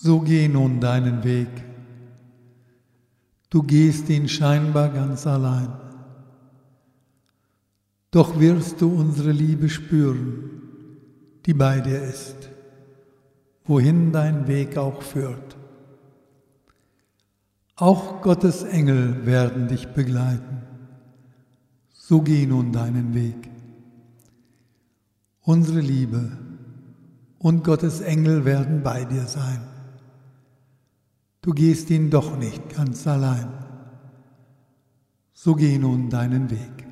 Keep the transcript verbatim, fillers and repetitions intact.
So geh nun deinen Weg. Du gehst ihn scheinbar ganz allein. Doch wirst du unsere Liebe spüren, die bei dir ist, wohin dein Weg auch führt. Auch Gottes Engel werden dich begleiten. So geh nun deinen Weg. Unsere Liebe und Gottes Engel werden bei dir sein. Du gehst ihn doch nicht ganz allein. So geh nun deinen Weg.